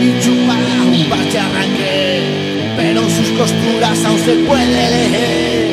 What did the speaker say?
y chupa un parche arranque, pero en sus costuras aún se puede leer